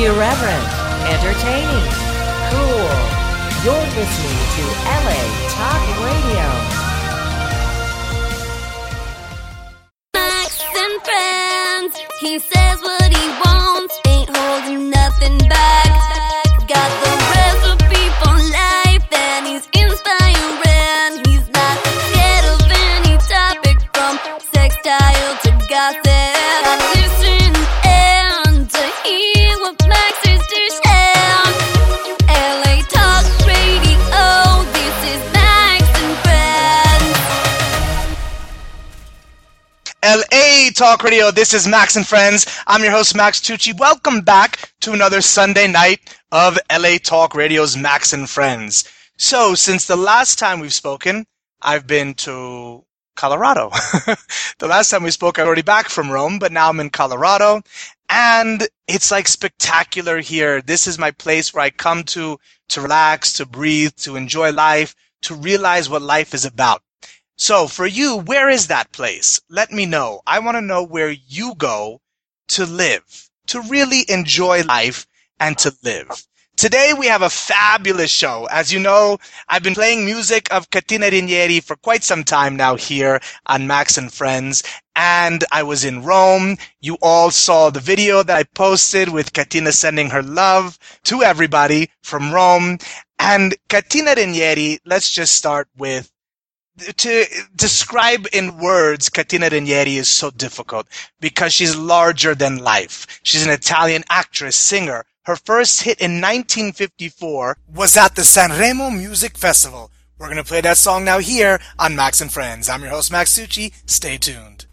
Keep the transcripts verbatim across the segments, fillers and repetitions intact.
Irreverent, entertaining, cool. You're listening to L A Talk Radio. Max and friends, he says what he wants, ain't holding nothing back. Got the recipe for life, and he's inspiring. He's not scared of any topic, from sextile to gossip. Listen and to hear what Max is to share. L A Talk Radio, this is Max and Friends. L A Talk Radio, this is Max and Friends. I'm your host, Max Tucci. Welcome back to another Sunday night of L A Talk Radio's Max and Friends. So, since the last time we've spoken, I've been to Colorado. The last time we spoke, I was already back from Rome, but now I'm in Colorado. And it's like spectacular here. This is my place where I come to to relax, to breathe, to enjoy life, to realize what life is about. So for you, where is that place? Let me know. I want to know where you go to live, to really enjoy life and to live. Today we have a fabulous show. As you know, I've been playing music of Catina Rinieri for quite some time now here on Max and Friends. And I was in Rome. You all saw the video that I posted with Catina sending her love to everybody from Rome. And Catina Rinieri, let's just start with, to describe in words Catina Rinieri is so difficult because she's larger than life. She's an Italian actress, singer. Her first hit in nineteen fifty-four was at the Sanremo Music Festival. We're going to play that song now here on Max and Friends. I'm your host, Max Tucci. Stay tuned.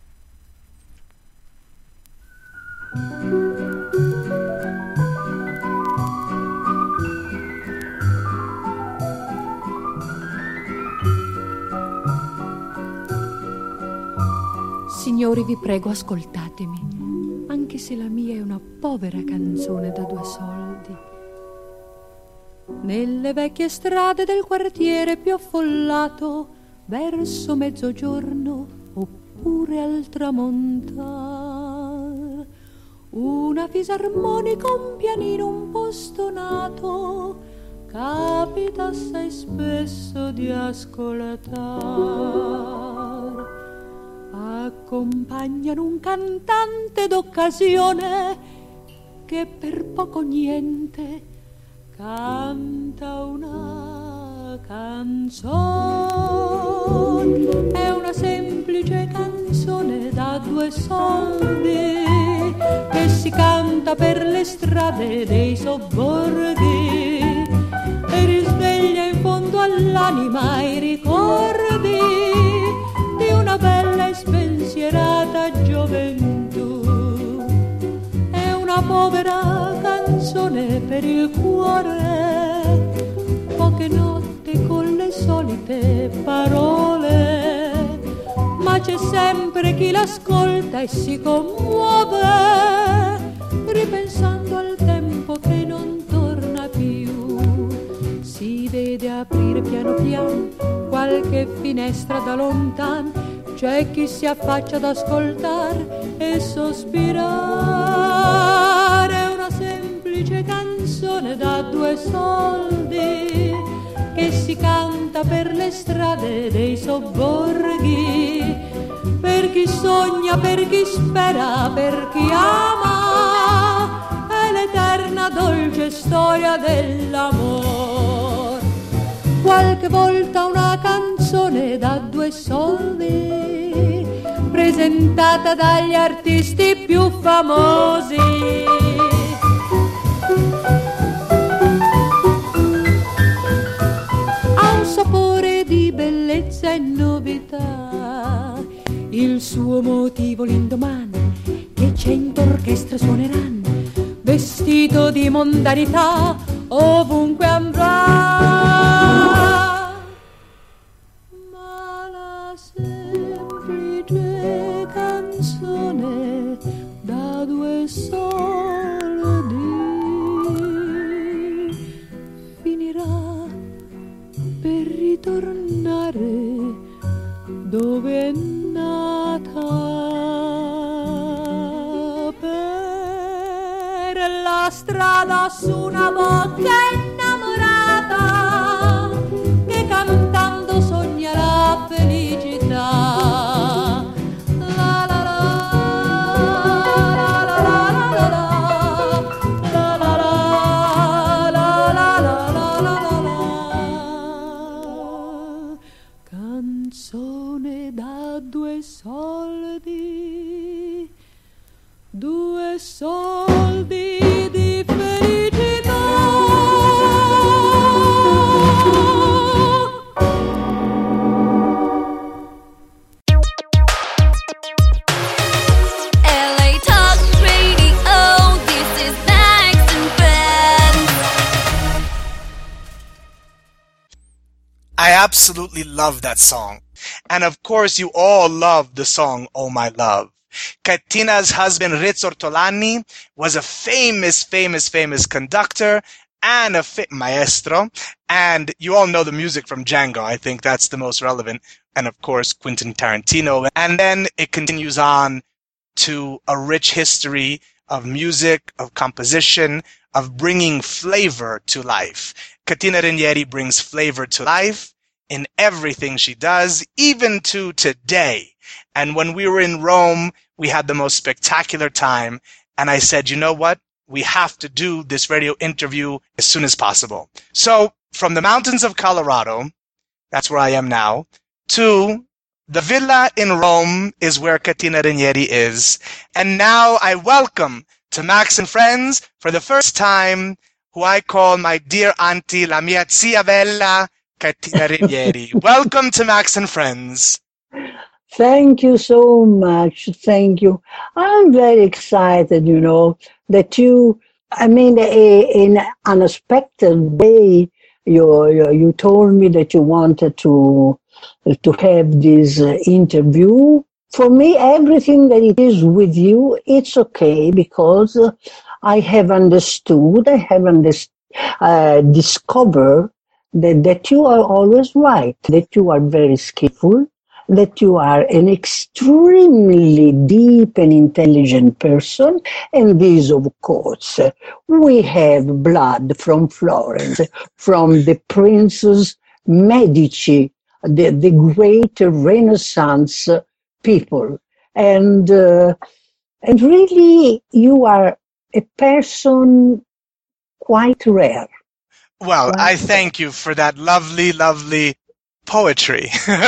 Signori, vi prego, ascoltatemi, anche se la mia è una povera canzone da due soldi. Nelle vecchie strade del quartiere più affollato, verso mezzogiorno oppure al tramontar, una fisarmonica, un pianino un po' stonato, capita assai spesso di ascoltar. Accompagnano un cantante d'occasione che per poco niente canta una canzone. È una semplice canzone da due soldi che si canta per le strade dei sobborghi e risveglia in fondo all'anima i ricordi di una bella e spensierata gioventù. È una povera canzone per il cuore, poche notte con le solite parole, ma c'è sempre chi l'ascolta e si commuove, ripensando al tempo che non torna più. Si vede aprire piano piano qualche finestra da lontan, c'è chi si affaccia ad ascoltare e sospirare. È una semplice canzone da due soldi che si canta per le strade dei sobborghi, per chi sogna, per chi spera, per chi ama, è l'eterna dolce storia dell'amor. Qualche volta una canzone da due soldi, presentata dagli artisti più famosi. Ha un sapore di bellezza e novità, il suo motivo l'indomani che cento orchestre suoneranno, vestito di mondanità ovunque andrà. Ma la semplice canzone da due soldi finirà per ritornare dove è nata, per la strada su una bocca innamorata che cantando sogna la felicità. La la la, la la la la la, la la la, la la la la. Canzone da due soldi, due soldi di felicità. L A Talk Radio, this is Max and Friends. I absolutely love that song. And of course, you all love the song, Oh My Love. Catina's husband, Riz Ortolani, was a famous, famous, famous conductor and a fa- maestro. And you all know the music from Django. I think that's the most relevant. And of course, Quentin Tarantino. And then it continues on to a rich history of music, of composition, of bringing flavor to life. Catina Ranieri brings flavor to life in everything she does, even to today. And when we were in Rome, we had the most spectacular time. And I said, you know what? We have to do this radio interview as soon as possible. So from the mountains of Colorado, that's where I am now, to the villa in Rome is where Catina Ranieri is. And now I welcome to Max and Friends for the first time who I call my dear auntie, la mia zia bella, Catina Ranieri. Welcome to Max and Friends. Thank you so much. Thank you. I'm very excited, you know, that you, I mean, a, in an unexpected way, you, you, you told me that you wanted to, to have this uh, interview. For me, everything that it is with you, it's okay because uh, I have understood, I have understood, uh, discovered that, that you are always right, that you are very skillful, that you are an extremely deep and intelligent person, and this, of course, we have blood from Florence, from the Princes Medici, the, the great Renaissance people. And, uh, and really, you are a person quite rare. Well, I thank you for that lovely, lovely poetry.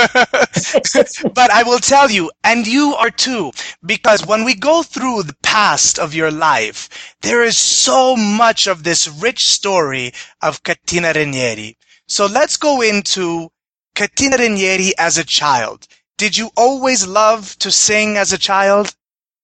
But I will tell you, and you are too, because when we go through the past of your life, there is so much of this rich story of Catina Ranieri. So let's go into Catina Ranieri as a child. Did you always love to sing as a child?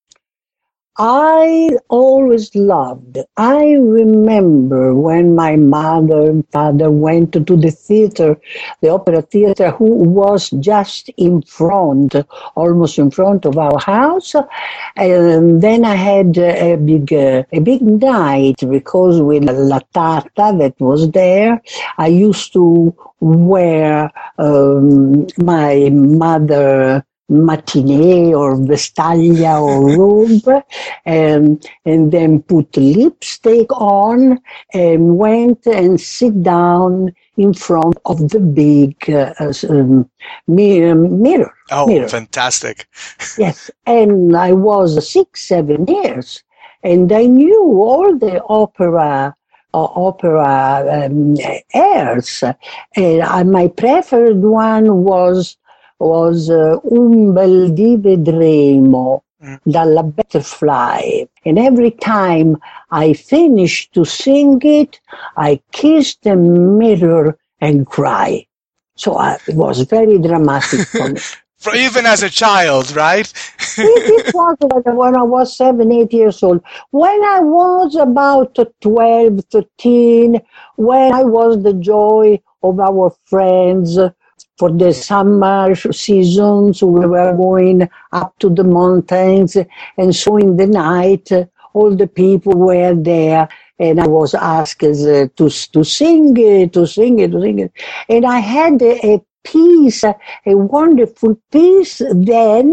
I always loved. I remember when my mother and father went to the theater, the opera theater, who was just in front, almost in front of our house. And then I had a big, uh, a big night because with La Tarta that was there, I used to wear um, my mother matinee or vestaglia or robe, and and then put lipstick on and went and sit down in front of the big uh, um, mirror. mirror. Oh, mirror. Fantastic. Yes, and I was six, seven years, and I knew all the opera uh, opera um, airs, and uh, my preferred one was was uh, Un bel dì vedremo, mm. dalla Butterfly. And every time I finished to sing it, I kissed the mirror and cried. So uh, it was very dramatic for me. For even as a child, right? It was when I was seven, eight years old. When I was about twelve, thirteen, when I was the joy of our friends, for the summer seasons, we were going up to the mountains, and so in the night, uh, all the people were there, and I was asked uh, to to sing it, to sing it, to sing it, and I had a, a piece, a wonderful piece then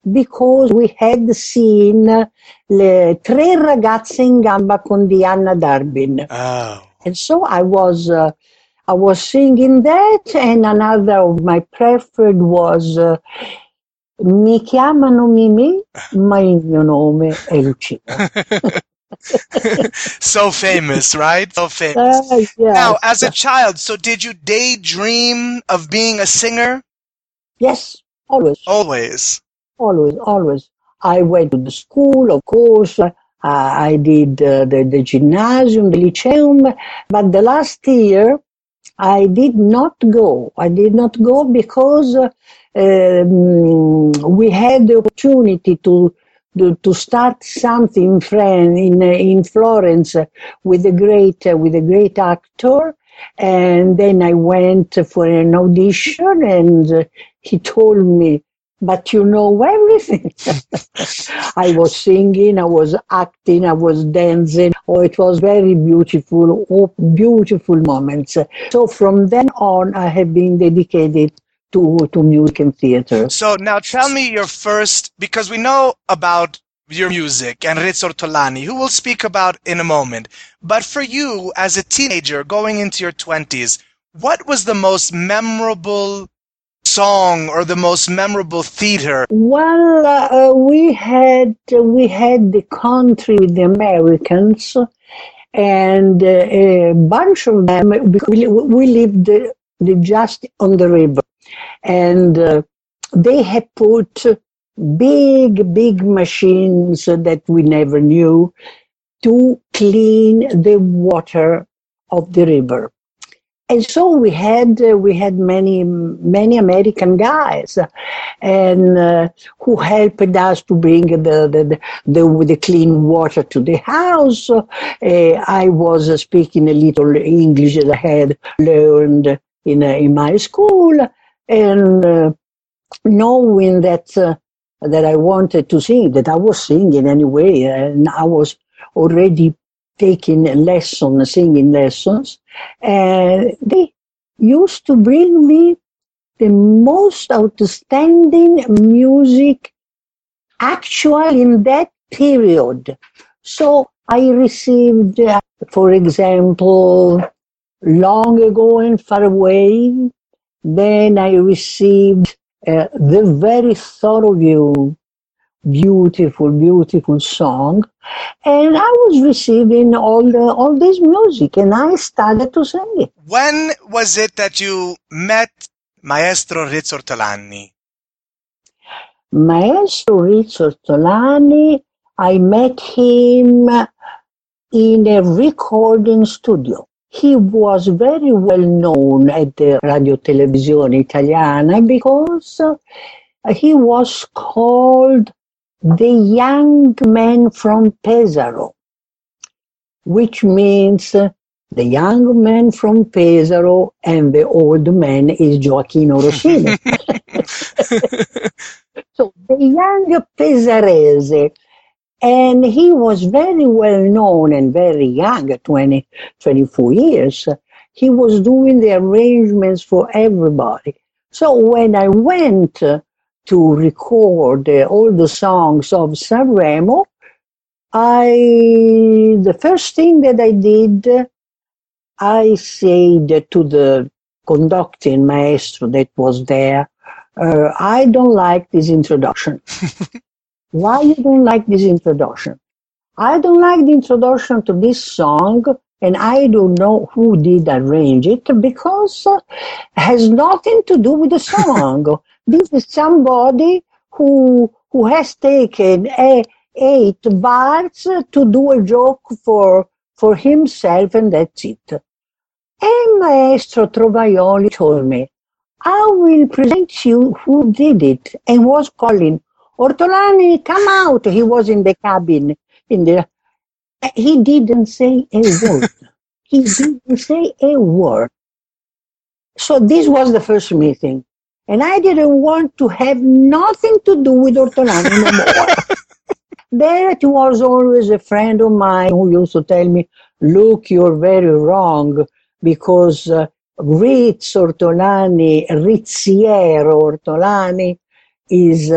because we had seen Le Tre Ragazze in Gamba con Diana Darbin. Oh. And so I was uh, I was singing that, and another of my preferred was uh, Mi chiamano Mimì, ma il mio nome è Lucia. So famous, right? So famous. Uh, yes. Now, as a child, so did you daydream of being a singer? Yes, always. Always. Always, always. I went to the school, of course. Uh, I did uh, the, the gymnasium, the lyceum. But the last year, I did not go. I did not go because uh, um, we had the opportunity to to, to start something in France, in, uh, in Florence, uh, with a great uh, with a great actor. And then I went for an audition, and uh, he told me, "But you know everything." I was singing, I was acting, I was dancing. Oh, it was very beautiful, oh, beautiful moments. So from then on, I have been dedicated to, to music and theater. So now tell me your first, because we know about your music and Riz Ortolani, who we'll speak about in a moment. But for you, as a teenager going into your twenties, what was the most memorable song or the most memorable theater? Well, uh, we had uh, we had the country with the Americans, and uh, a bunch of them. Because we, we lived uh, just on the river, and uh, they had put big, big machines that we never knew to clean the water of the river. And so we had uh, we had many many American guys, uh, and uh, who helped us to bring the the, the the clean water to the house. Uh, I was uh, speaking a little English that I had learned in uh, in my school, and uh, knowing that uh, that I wanted to sing, that I was singing anyway, and I was already taking lessons, singing lessons, and they used to bring me the most outstanding music actual in that period. So I received, uh, for example, Long Ago and Far Away. Then I received uh, The Very Thought of You, beautiful, beautiful song. And I was receiving all the, all this music, and I started to sing it. When was it that you met Maestro Riz Ortolani? Maestro Riz Ortolani, I met him in a recording studio. He was very well known at the Radio Televisione Italiana because uh, he was called the young man from Pesaro, which means uh, the young man from Pesaro and the old man is Gioacchino Rossini. So the young Pesarese, and he was very well known and very young, at twenty, twenty-four years. He was doing the arrangements for everybody. So when I went uh, to record uh, all the songs of Sanremo, I, the first thing that I did, uh, I said to the conducting maestro that was there, uh, I don't like this introduction. Why you don't like this introduction? I don't like the introduction to this song, and I don't know who did arrange it because uh, it has nothing to do with the song. This is somebody who who has taken a, eight bars to do a joke for for himself, and that's it. And Maestro Trovaioli told me, I will present you who did it, and was calling, Ortolani, come out. He was in the cabin. In the, he didn't say a word. He didn't say a word. So this was the first meeting. And I didn't want to have nothing to do with Ortolani no more. There was always a friend of mine who used to tell me, look, you're very wrong, because uh, Riz Ortolani, Rizziero Ortolani, is uh,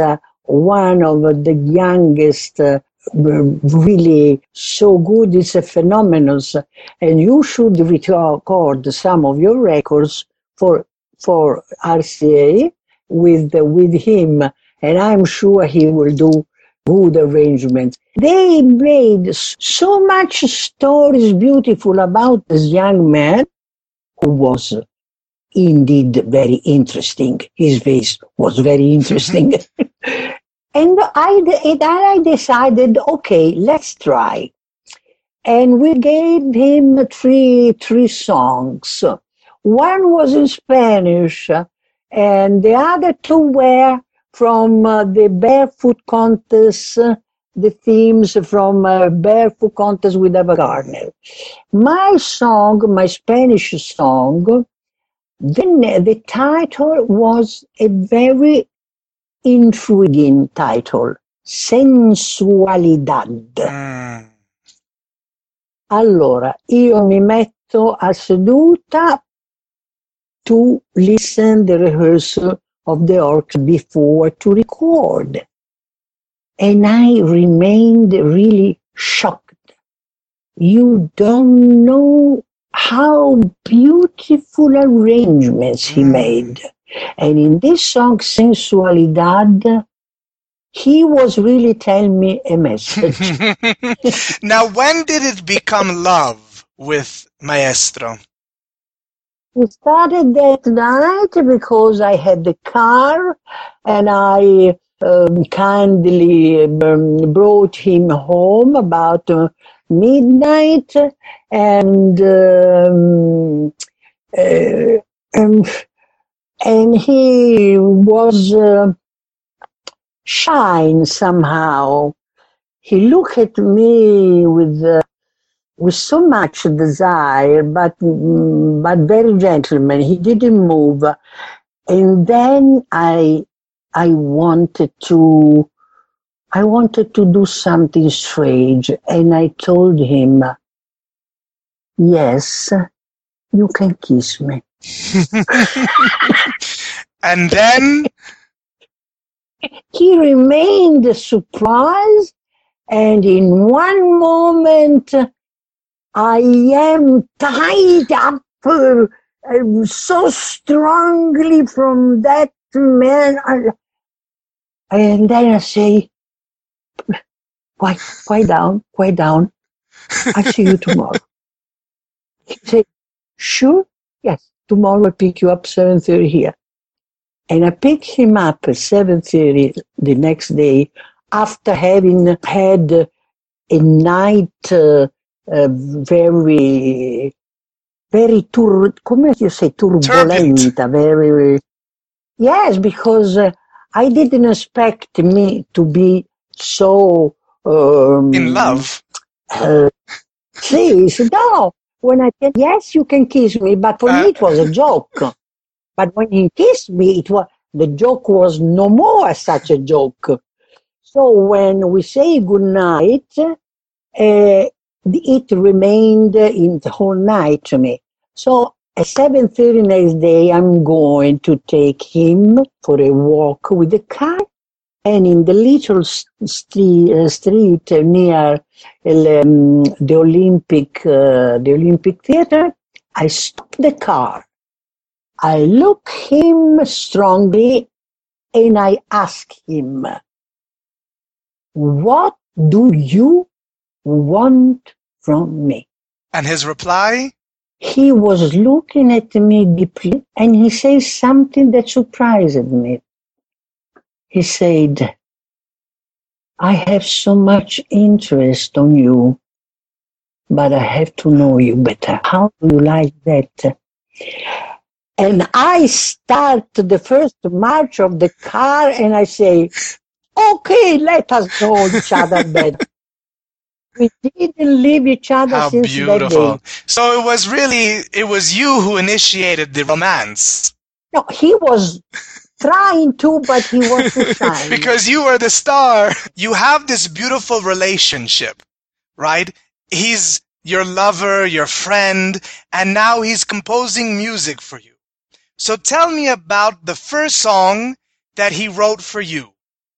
one of the youngest, uh, really so good. It's a phenomenon. And you should record some of your records for for R C A with, with him. And I'm sure he will do good arrangements. They made so much stories beautiful about this young man who was indeed very interesting. His face was very interesting. and I, and I decided, okay, let's try. And we gave him three, three songs. One was in Spanish, and the other two were from uh, the barefoot contest, uh, the themes from uh, barefoot contest with Ava Gardner. My song, my Spanish song, then the title was a very intriguing title, Sensualidad. Mm. Allora, io mi metto a seduta to listen the rehearsal of the orchestra before to record. And I remained really shocked. You don't know how beautiful arrangements he made. And in this song, Sensualidad, he was really telling me a message. Now, when did it become love with Maestro? We started that night because I had the car and I um, kindly um, brought him home about uh, midnight and um, uh, um, and he was uh, shy somehow. He looked at me with uh, with so much desire, but mm, but very gentleman. He didn't move, and then I I wanted to I wanted to do something strange, and I told him, "Yes, you can kiss me." And then he remained surprised, and in one moment, I am tied up uh, uh, so strongly from that man. And then I say, quiet, quiet down, quiet down. I'll see you tomorrow. He said, sure? Yes, tomorrow I'll pick you up seven thirty here. And I picked him up at seven thirty the next day after having had a night uh, uh, very, very, tur- come you say, turbulenta, very, yes, because uh, I didn't expect me to be so... Um, in love? Uh, see, he said, no, when I said, yes, you can kiss me, but for uh, me it was a joke. But when he kissed me, it was, the joke was no more such a joke. So when we say goodnight, uh, it remained in the whole night to me. So at seven thirty next day, I'm going to take him for a walk with the car. And in the little street, uh, street near um, the Olympic, uh, the Olympic Theater, I stop the car. I look him strongly and I ask him, what do you want from me? And his reply? He was looking at me deeply and he says something that surprised me. He said, I have so much interest on you, but I have to know you better. How do you like that? And I start the first march of the car and I say, okay, let us know each other better. We didn't leave each other How since beautiful. that day. So it was really, it was you who initiated the romance. No, he was trying to, but he was too shy. Because you were the star. You have this beautiful relationship, right? He's your lover, your friend, and now he's composing music for you. So tell me about the first song that he wrote for you.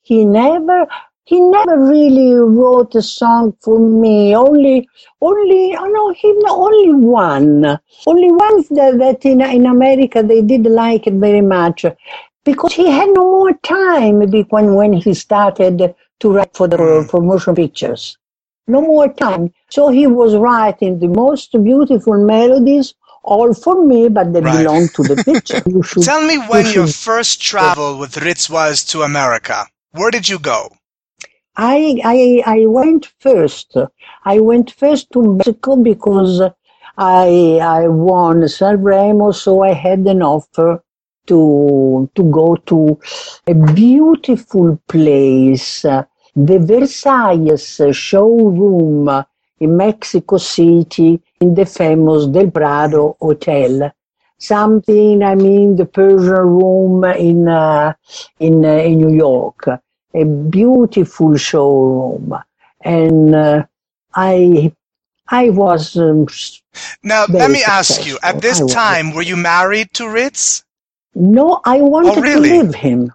he never, he never really wrote a song for me. Only, only, oh no, he only one, only one that, that in in America they did like it very much, because he had no more time when when he started to write for the for motion pictures. No more time. So he was writing the most beautiful melodies, all for me, but they Right. belong to the picture. You should, Tell me when you your should- first travel with Ritz was to America. Where did you go? I, I, I went first. I went first to Mexico because I, I won Sanremo, so I had an offer to, to go to a beautiful place, uh, the Versailles showroom uh, in Mexico City, in the famous Del Prado Hotel. Something, I mean, the Persian room in, uh, in, uh, in New York. A beautiful showroom, and uh, I I was um, Now, let very me ask you, at successful. this I was. time, were you married to Ritz? No, I wanted really? to leave him.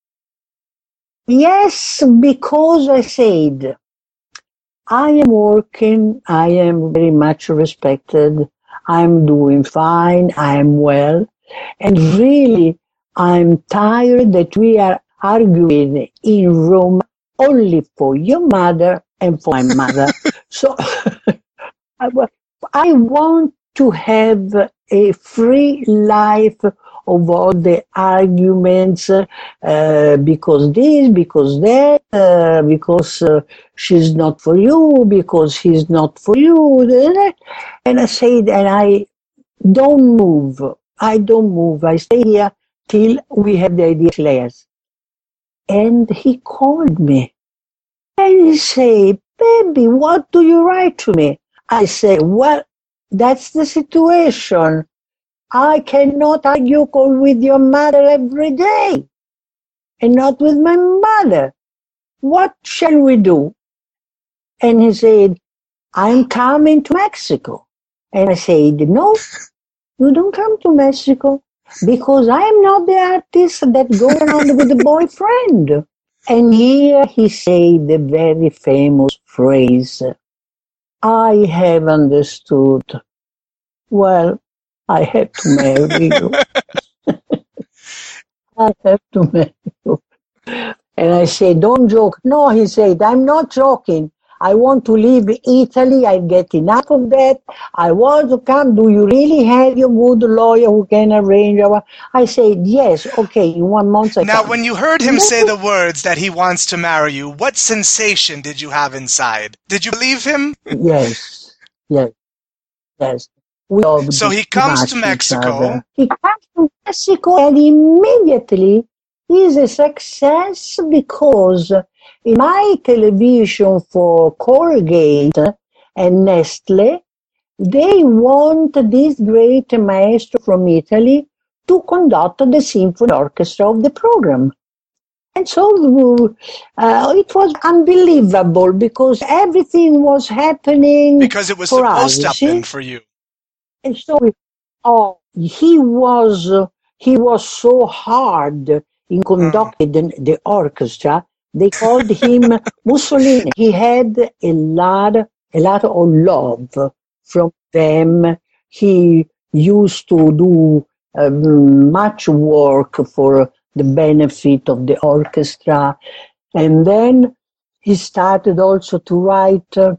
Yes, because I said I am working, I am very much respected, I'm doing fine, I am well, and really I'm tired that we are arguing in Rome only for your mother and for my mother. So I, wa- I want to have a free life of all the arguments, uh, because this, because that, uh, because uh, she's not for you, because he's not for you. And I said, and I don't move. I don't move. I stay here till we have the idea clear. And he called me and he said, baby, what do you write to me? I say, well, that's the situation. I cannot argue with your mother every day and not with my mother. What shall we do? And he said, I'm coming to Mexico. And I said, no, you don't come to Mexico because I'm not the artist that goes around with a boyfriend. And here he said the very famous phrase, I have understood. Well, I have to marry you. I have to marry you. And I said, don't joke. No, he said, I'm not joking. I want to leave Italy. I get enough of that. I want to come. Do you really have your good lawyer who can arrange? Our... I said, yes, okay, in one month I Now, come. when you heard him say the words that he wants to marry you, what sensation did you have inside? Did you believe him? Yes, yes, yes. We all So he believe comes much to each Mexico. other. He comes to Mexico and immediately is a success because in my television for Colgate and Nestle, they want this great maestro from Italy to conduct the symphony orchestra of the program. And so uh, it was unbelievable because everything was happening Because it was for supposed to us, happen see? for you. And so, oh, he was uh, he was so hard in conducting the, the orchestra. They called him Mussolini. He had a lot, a lot of love from them. He used to do um, much work for the benefit of the orchestra, and then he started also to write. Uh,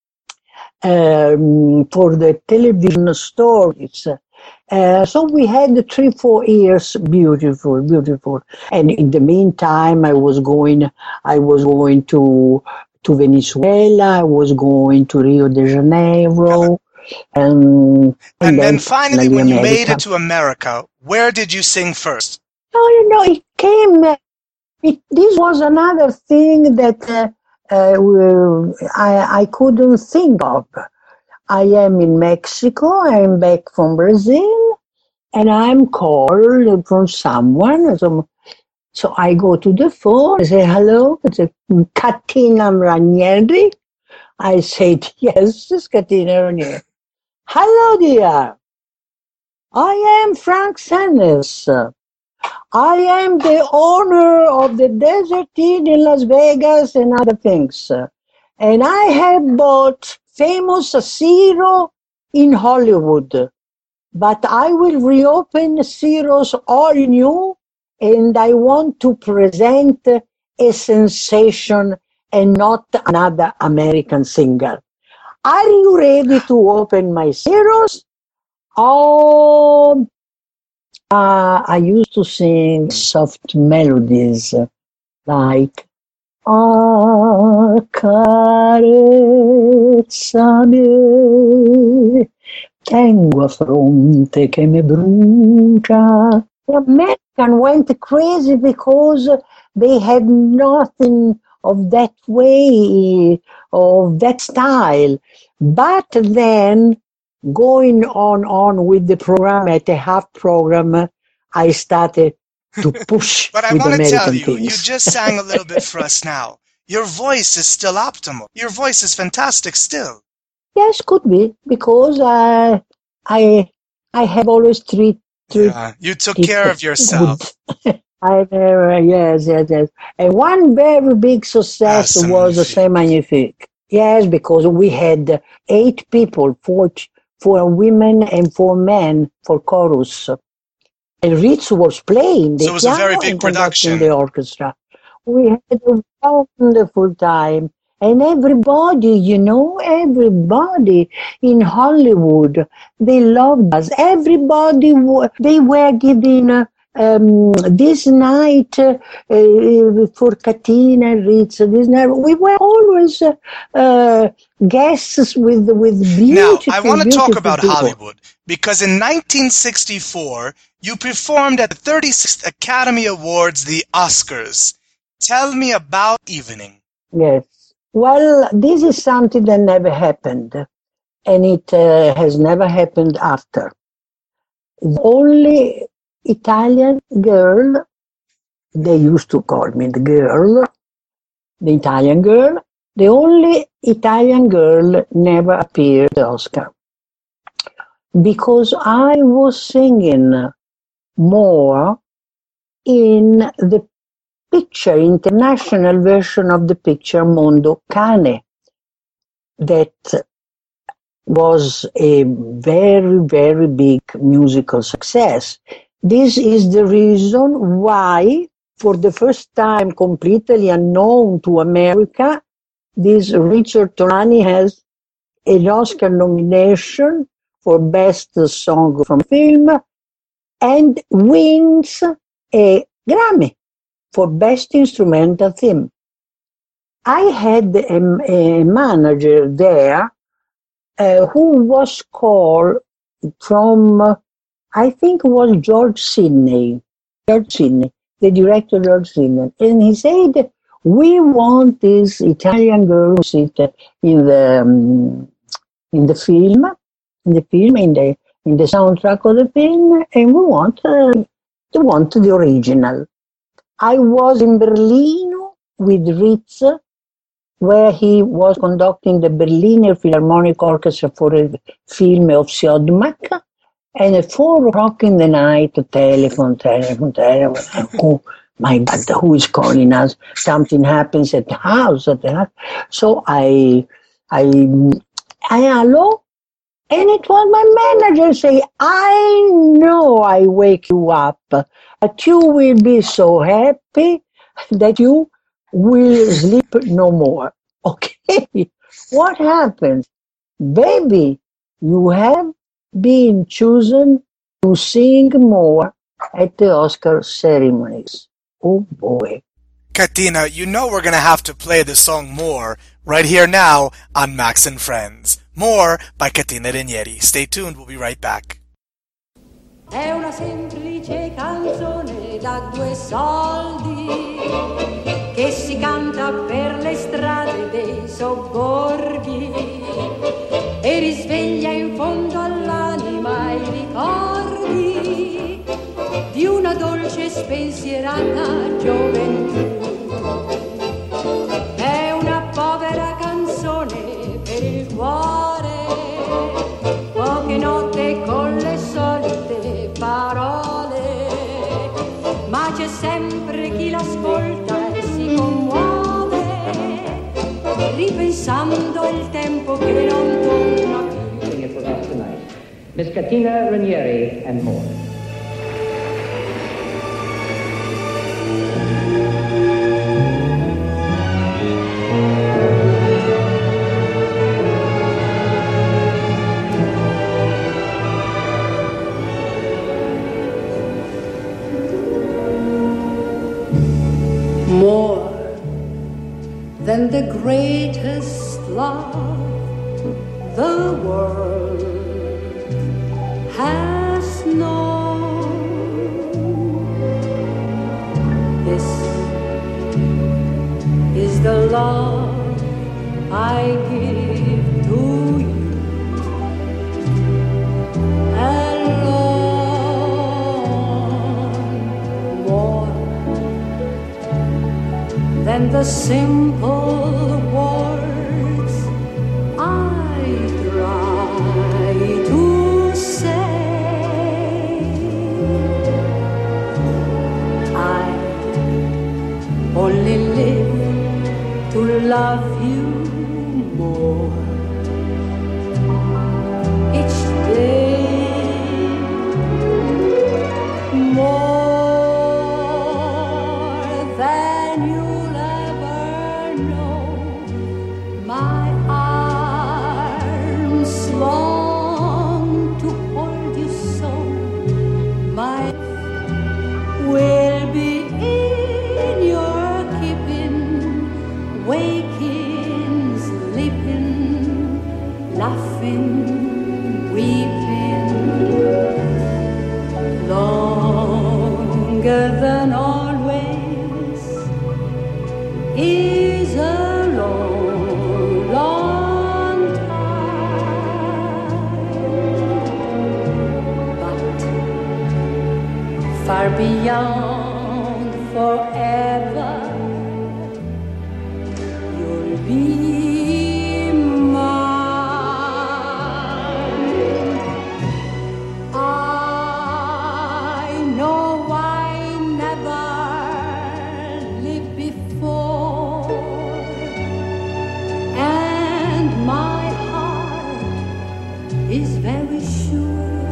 Um, for the television stories. Uh, so we had three, four years, beautiful, beautiful. And in the meantime, I was going, I was going to to Venezuela. I was going to Rio de Janeiro, and and, And then then finally, when you made America. it to America, where did you sing first? No, you know, it came. uh, It, this was another thing that uh, uh, I, I couldn't think of. I am in Mexico, I'm back from Brazil, and I'm called from someone. So, so I go to the phone, I say, hello, it's a Katina Ranieri. I said, yes, it's Katina Ranieri. Hello, dear. I am Frank Sanders. I am the owner of the Desert Inn in Las Vegas and other things. And I have bought famous Zero in Hollywood. But I will reopen Zero's all new, and I want to present a sensation and not another American singer. Are you ready to open my Zeros? Oh, uh, I used to sing soft melodies like accarezzami, tengo a fronte che mi brucia. The American went crazy because they had nothing of that way, of that style. But then, going on, on with the program, at a half program, I started to push But I with want to American tell you, things. you just sang a little bit for us now. Your voice is still optimal. Your voice is fantastic still. Yes, could be, because I, I, I have always treated Yeah, you took care of yourself. I never, yes, yes, yes. And one very big success Ah, C'est was Magnifique. C'est Magnifique. Yes, because we had eight people, four, four women and four men for chorus. And Ritz was playing the So it was a piano very big and conducting production. the orchestra. We had a wonderful time. And everybody, you know, everybody in Hollywood, they loved us. Everybody, wa- they were giving uh, um, this night uh, uh, for Katina and Ritz. This night, we were always uh, uh, guests with with Now, beautiful, I want to beautiful talk about people. Hollywood because in nineteen sixty-four, you performed at the thirty-sixth Academy Awards, the Oscars. Tell me about evening. Yes. Well, this is something that never happened, and it uh, has never happened after. The only Italian girl, they used to call me the girl, the Italian girl, the only Italian girl never appeared at the Oscar. Because I was singing more in the picture, international version of the picture Mondo Cane, that was a very, very big musical success. This is the reason why, for the first time completely unknown to America, this Richard Torani has an Oscar nomination for Best Song from Film and wins a Grammy for Best Instrumental Theme. I had a, a manager there uh, who was called from, uh, I think it was George Sidney, George Sidney, the director George Sidney, and he said, we want this Italian girl to sit in the um, in the film, in the film, in the in the soundtrack of the film, and we want uh, we want the original. I was in Berlin with Ritz, where he was conducting the Berliner Philharmonic Orchestra for a film of Siodmak, and at four o'clock in the night, telephone, telephone, telephone. Oh my God, who is calling us? Something happens at the house. At the house. So I, I, I, hello? And it was my manager say, I know I wake you up, but you will be so happy that you will sleep no more. Okay, what happened? Baby, you have been chosen to sing more at the Oscar ceremonies. Oh boy. Katina, you know we're going to have to play the song More right here now on Max and Friends. More by Katina Ranieri. Stay tuned, we'll be right back. È una semplice canzone da due soldi che si canta per le strade dei sobborghi e risveglia in fondo all'anima i ricordi di una dolce spensierata gioventù. È una povera canzone per il cuore, poche note con le solite parole ma c'è sempre chi l'ascolta e si commuove, ripensando il tempo che non torna più. Miss Katina Ranieri and more. More than the greatest love the world has known. This is the love I give to you alone. More than the simple words I try to say, I only live to love you more each day, more than you'll ever know. My arms long to hold you so, my will be in your keeping, waking, sleeping, laughing, weeping, longer than always is a long, long time, but far beyond forever, you'll be mine. I know I never lived before, and my heart is very sure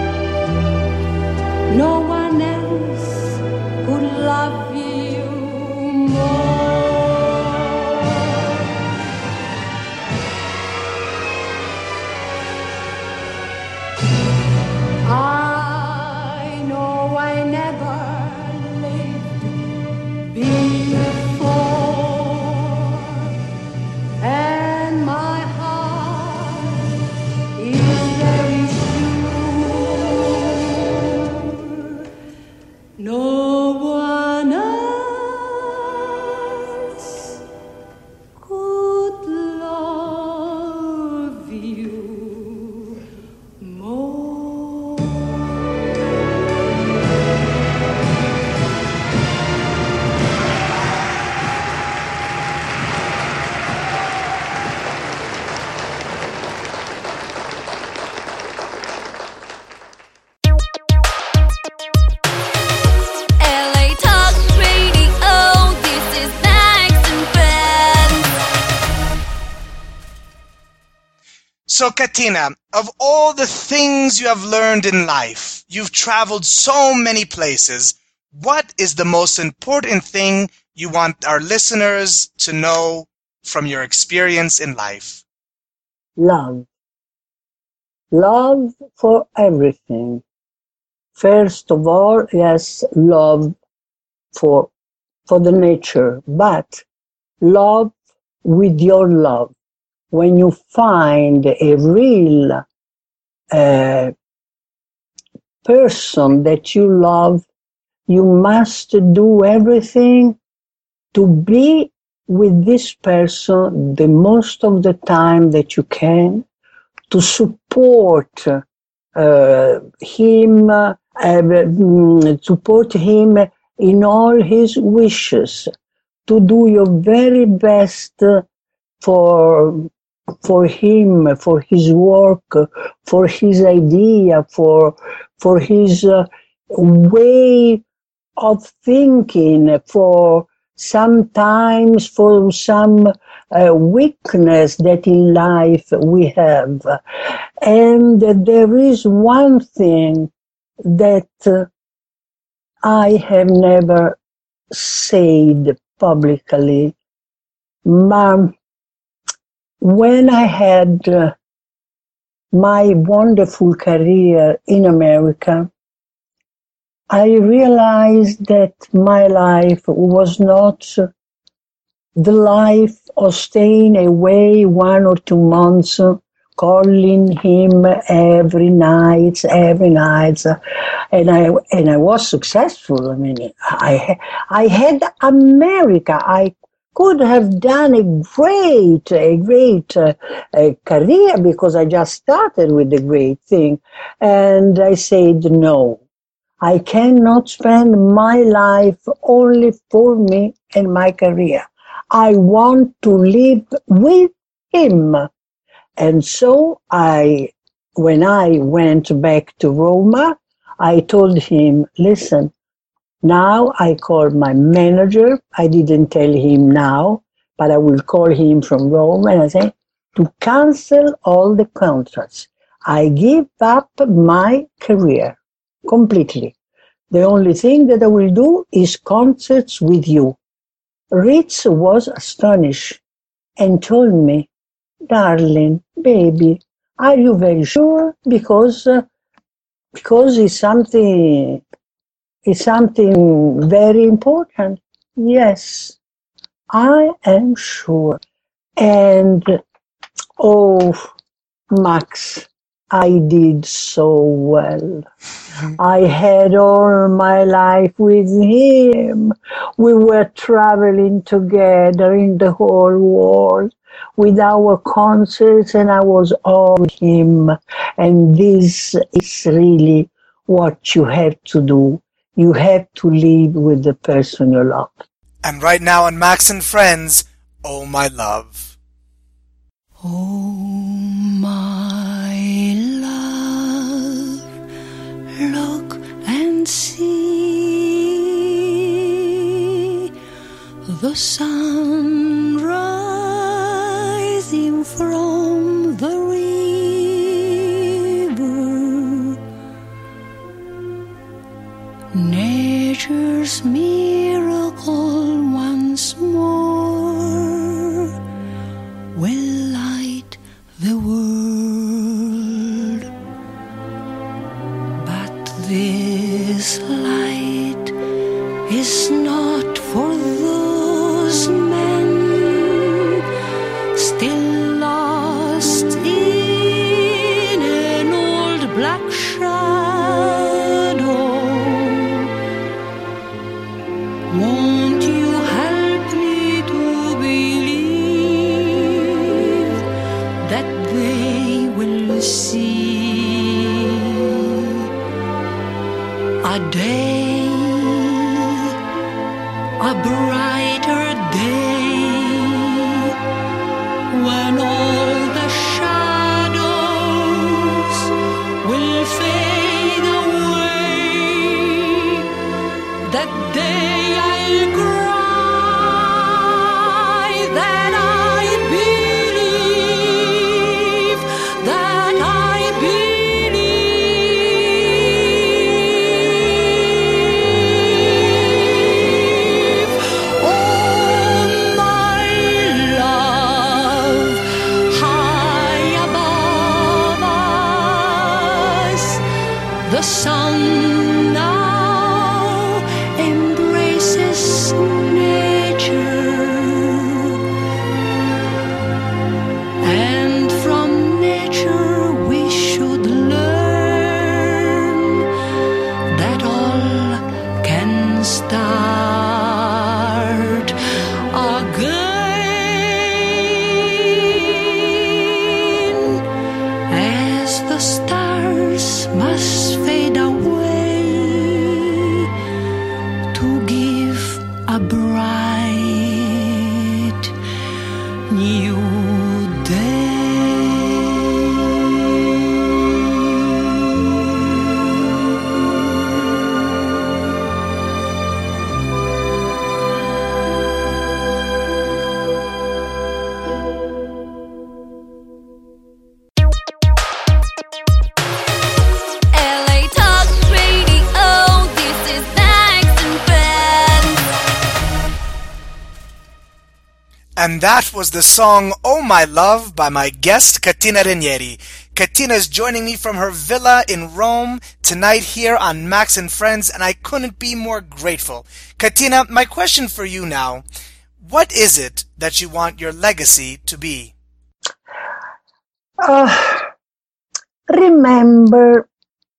no one else could love you more. I know I never lived before, and my heart is very sure no one else could love you more. L A Talk Radio, this is Max and Friends. So, Katina, of all the things you have learned in life, you've traveled so many places. What is the most important thing you want our listeners to know from your experience in life? Love. Love for everything. First of all, yes, love for, for the nature, but love with your love. When you find a real uh, person that you love, you must do everything to be with this person the most of the time that you can, to support uh, him, uh, support him in all his wishes, to do your very best for for him, for his work, for his idea, for for his uh, way of thinking, for sometimes for some uh, weakness that in life we have. And there is one thing that uh, I have never said publicly. But when I had uh, my wonderful career in America, I realized that my life was not the life of staying away one or two months, calling him every night, every night, and I and I was successful. I mean, I I had America. I could have done a great, a great uh, a career because I just started with a great thing, and I said no. I cannot spend my life only for me and my career. I want to live with him. And so I, when I went back to Roma, I told him, listen, now I call my manager. I didn't tell him now, but I will call him from Rome and I say, to cancel all the contracts. I give up my career completely. The only thing that I will do is concerts with you. Ritz was astonished and told me, darling, baby, are you very sure? Because, uh, because it's something, it's something very important. Yes, I am sure. And, oh, Max, I did so well. I had all my life with him. We were traveling together in the whole world with our concerts, and I was all with him. And this is really what you have to do. You have to live with the person you love. And right now on Max and Friends, Oh My Love. Oh my love, look and see the sun rising from the river, nature's miracle once more will light the world. But this light is not for those men still lost in an old black shadow. Won't you help me to believe that they will see a day, a brighter day, when all the shadows will fade away. That day I'll cry that I believe, that I believe. Oh my love, high above us, the sun now embraces nature, and from nature we should learn that all can start again, as the stars must fade away to give a bright new day. And that was the song Oh My Love by my guest, Katina Ranieri. Katina is joining me from her villa in Rome tonight here on Max and Friends, and I couldn't be more grateful. Katina, my question for you now, what is it that you want your legacy to be? Uh, remember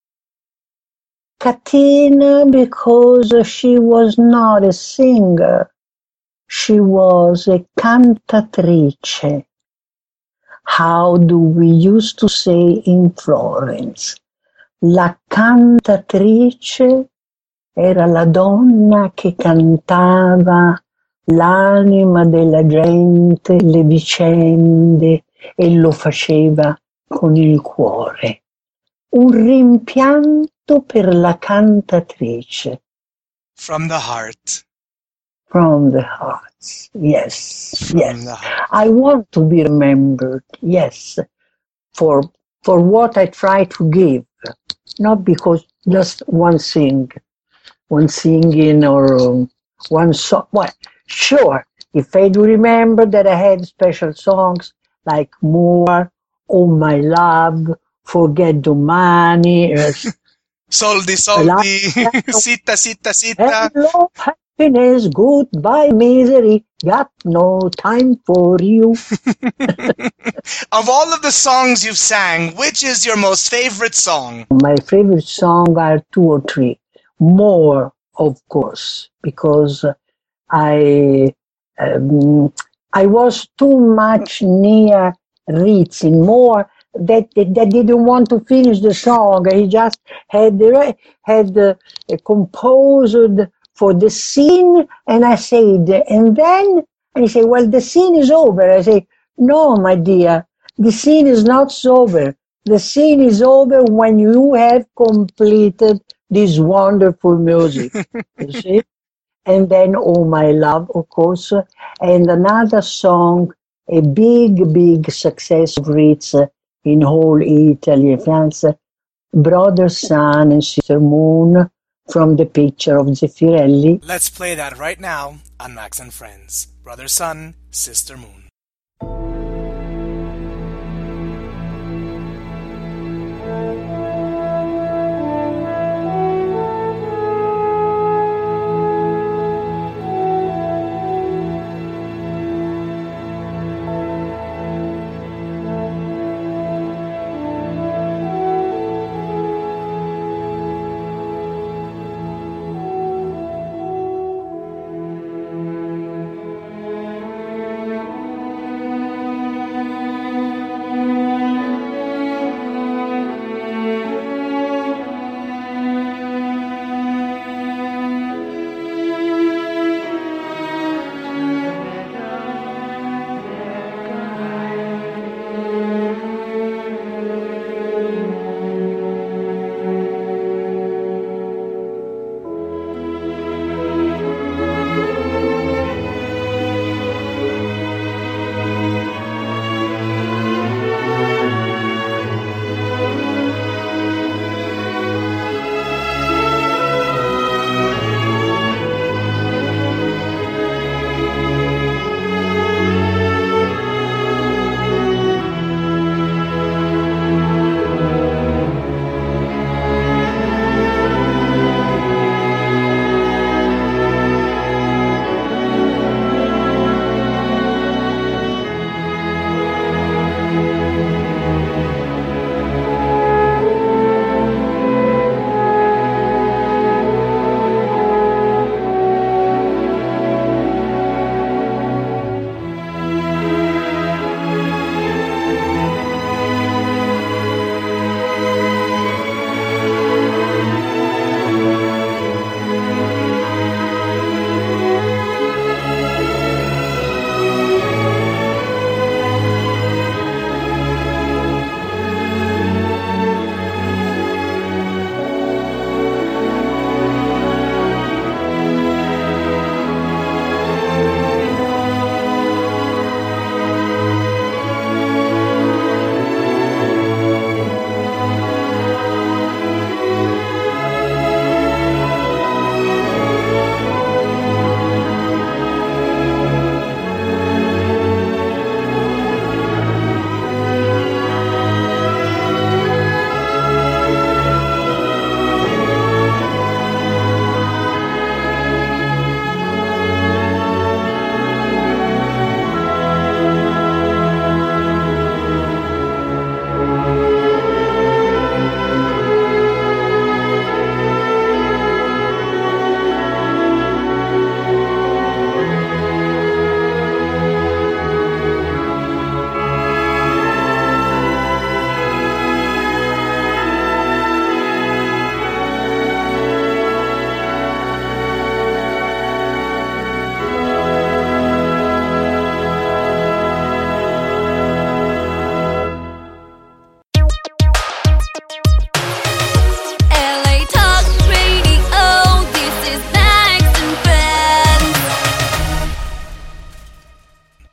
Katina, because she was not a singer. She was a cantatrice. How do we used to say in Florence? La cantatrice era la donna che cantava l'anima della gente, le vicende, e lo faceva con il cuore. Un rimpianto per la cantatrice. From the heart. From the heart, yes, From yes. the heart. I want to be remembered, yes, for for what I try to give, not because just one sing, one singing or um, one song. Well, sure, if I do remember that I had special songs like More, Oh My Love, Forget Domani, uh, Soldi, soldi, sita, sita, sita. Hello, happiness, goodbye, misery, got no time for you. Of all of the songs you've sang, which is your most favorite song? My favorite song are two or three. More, of course, because I um, I was too much near Ritzin. More that, that that didn't want to finish the song. He just had the had uh, composed for the scene, and I said, and then and he said, well, the scene is over. I say, no, my dear, the scene is not over. The scene is over when you have completed this wonderful music. You see? And then Oh My Love, of course, and another song, a big, big success of Ritz in whole Italy and France, Brother Sun and Sister Moon, from the picture of Zeffirelli. Let's play that right now on Max and Friends. Brother Sun, Sister Moon.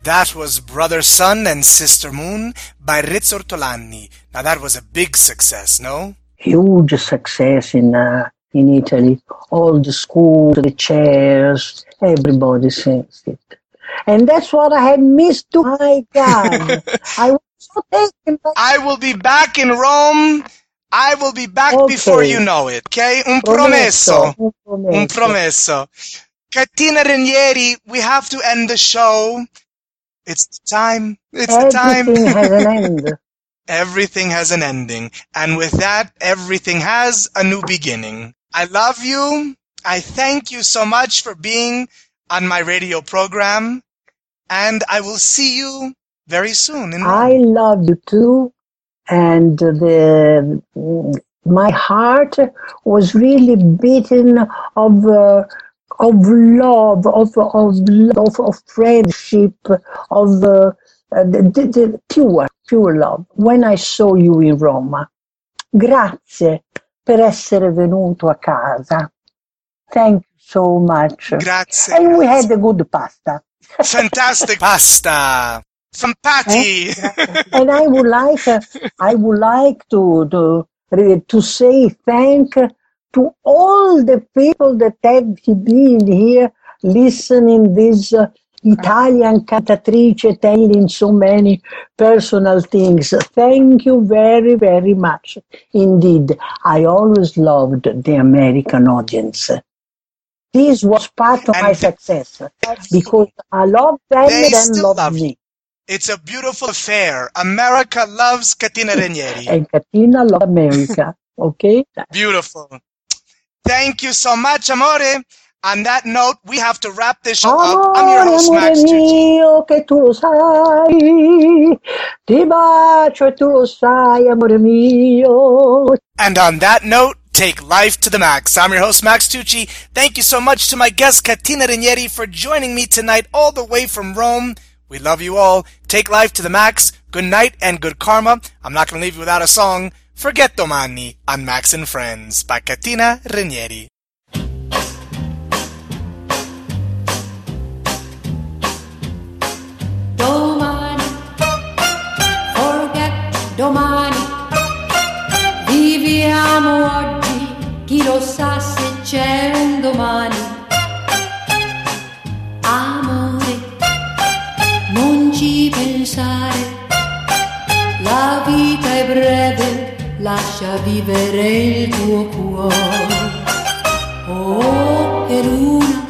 That was Brother Sun and Sister Moon by Rizzo Ortolani. Now that was a big success, no? Huge success in uh, in Italy. All the schools, the chairs, everybody sings it. And that's what I had missed too. My God. I was so taken by... I will be back in Rome. I will be back Okay. before you know it, okay? Un promesso. Un promesso. Un promesso. Catina Ranieri, we have to end the show. It's the time. It's the time. Everything has an end. Everything has an ending. And with that, everything has a new beginning. I love you. I thank you so much for being on my radio program. And I will see you very soon in I Rome. love you too. And the my heart was really beaten of uh, of love, of of love, of friendship, of uh, the, the, the pure, pure love. When I saw you in Roma, grazie per essere venuto a casa. Thank you so much. Grazie. And we had a good pasta. Fantastic pasta from Patty. And I would like, uh, I would like to to to say thank to all the people that have been here listening this uh, Italian cantatrice telling so many personal things. Thank you very, very much indeed. I always loved the American audience. This was part of And my th- success because I love them They and them still love love me. It's a beautiful affair. America loves Catina Ranieri. And Katina loves America. Okay? Beautiful. Thank you so much, amore. On that note, we have to wrap this show up. I'm your Amore, host, amore Max Tucci. mio, che tu lo sai. Ti bacio e tu lo sai, amore mio. And on that note, take life to the max. I'm your host, Max Tucci. Thank you so much to my guest, Catina Ranieri, for joining me tonight all the way from Rome. We love you all. Take life to the max. Good night and good karma. I'm not going to leave you without a song. Forget Domani on Max and Friends by Catina Ranieri. Domani, forget domani, viviamo oggi, chi lo sa se c'è un domani. Amore, non ci pensare, la vita è breve, lascia vivere il tuo cuore. Oh, che luna,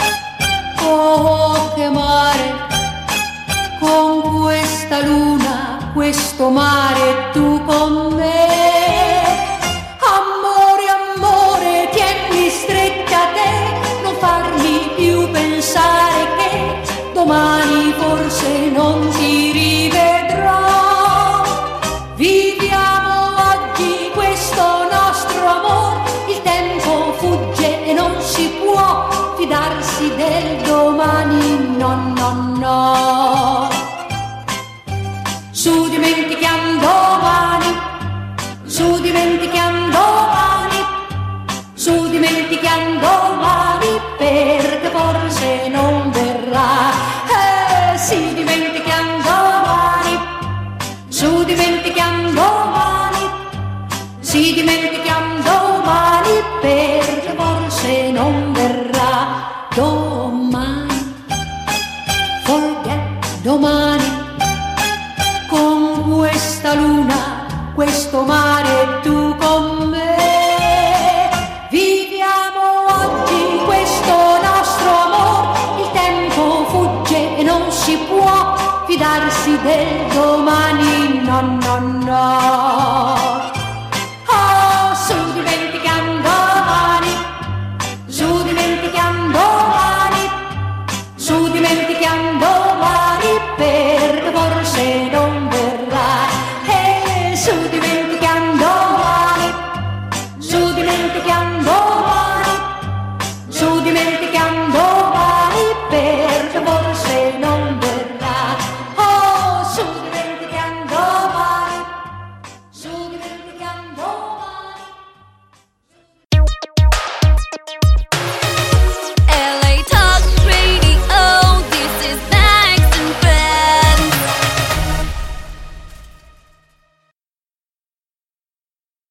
oh, che mare, con questa luna, questo mare, tu con me. Amore, amore, tienimi stretta a te, non farmi più pensare che domani forse non ti rivedrò. Viviamo oggi questo nostro amore, il tempo fugge e non si può fidarsi del domani, no, no, no. Su dimentichiamo domani, su dimentichiamo domani, su dimentichiamo domani, perché forse non verrà. Eh, sì, dimentichiamo domani, su dimentichiamo domani, si dimentichiamo domani, perché forse non verrà. Domani, forget domani, con questa luna, questo mare, tu con me. Viviamo oggi questo nostro amore, il tempo fugge e non si può fidarsi del domani, no, no, no.